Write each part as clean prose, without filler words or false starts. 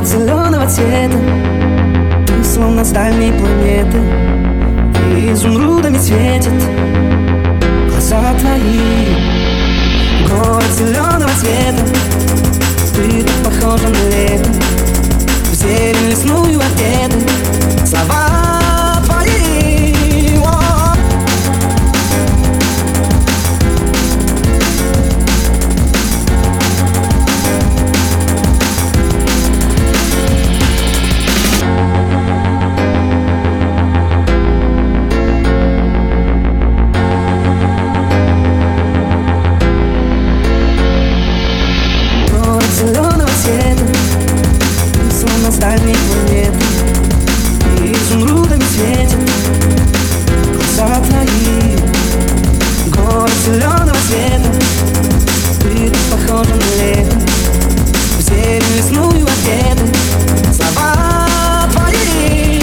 зеленого цвета, ты словно с дальней планеты, и изумрудами светят глаза твои. Город зеленого цвета, ты так похожа на лето, в зелень лесную одеты слова твои. Зеленого цвета, ты словно с дальней планеты, и изумрудами светят глаза твои. Город зеленого цвета, ты так похожа на лето, в зелень лесную одеты слова твои.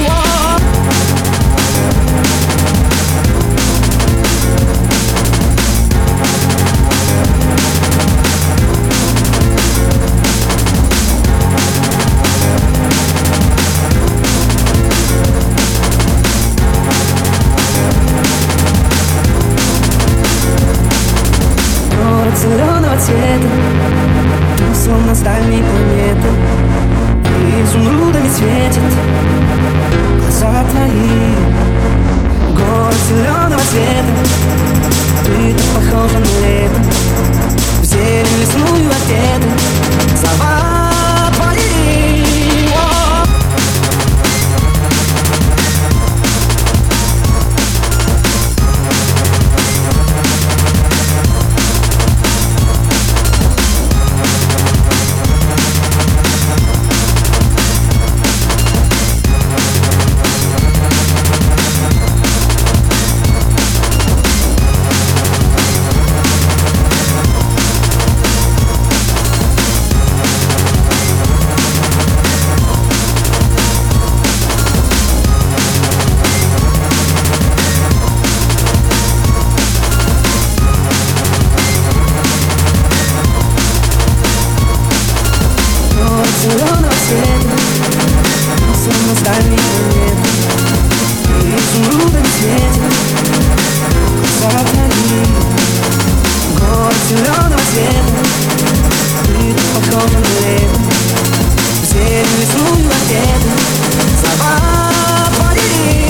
Зеленого цвета, ты словно с дальней планеты, и изумрудами светят глаза твои. Город зеленого цвета, ты так похожа на лето, в зелень лесную одеты слова твои. Зеленого цвета, словно с дальней планеты, и изумрудами светят глаза твои. Город зеленого цвета, ты так похожа на лето, в зелень лесную одеты слова твои.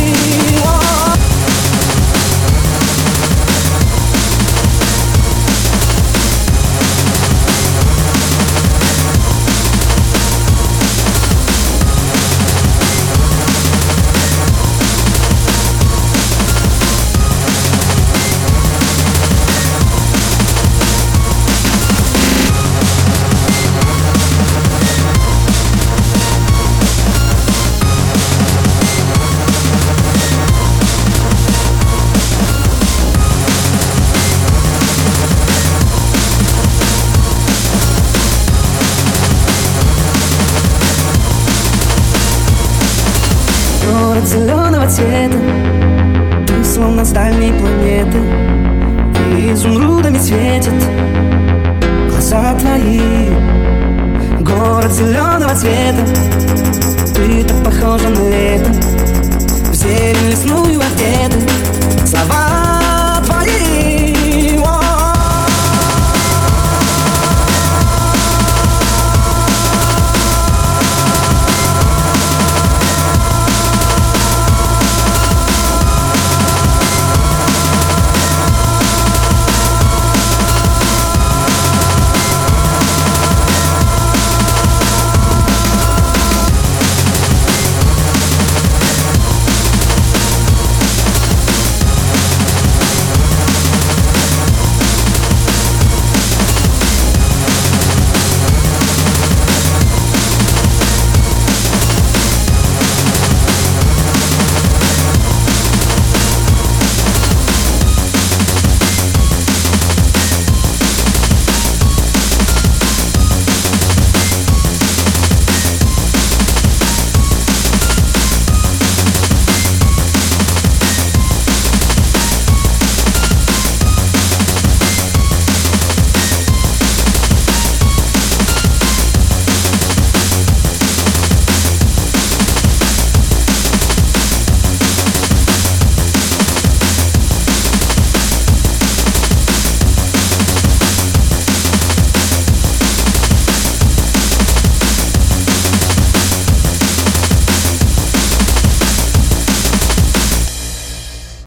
Город зеленого цвета, ты словно с дальней планеты, и изумрудами светят глаза твои. Город зеленого цвета, ты так похожа на лето, в зелень лесную одеты слова